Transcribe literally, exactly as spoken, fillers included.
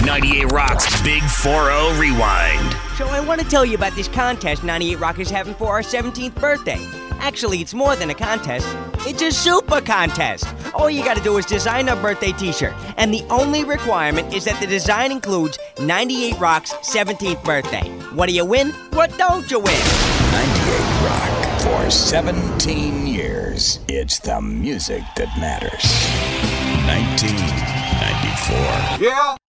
ninety-eight Rock's Big four oh Rewind. So I want to tell you about this contest ninety-eight Rock is having for our seventeenth birthday. Actually, it's more than a contest. It's a super contest. All you gotta do is design a birthday t-shirt. And the only requirement is that the design includes ninety-eight Rock's seventeenth birthday. What do you win? What don't you win? ninety-eight Rock for seventeen years. It's the music that matters. nineteen ninety-four. Yeah.